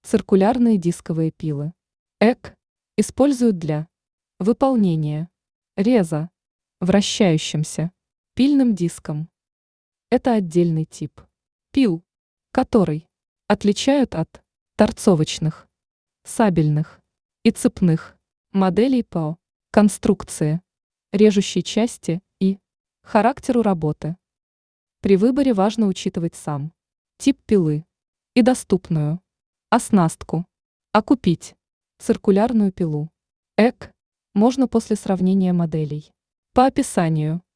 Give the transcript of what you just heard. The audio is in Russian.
Циркулярные дисковые пилы. ЭК используют для выполнения реза вращающимся пильным диском. Это отдельный тип пил, который отличают от торцовочных, сабельных и цепных моделей по конструкции, режущей части и характеру работы. При выборе важно учитывать сам тип пилы и доступную оснастку. А купить циркулярную пилу ЭК можно после сравнения моделей. По описанию.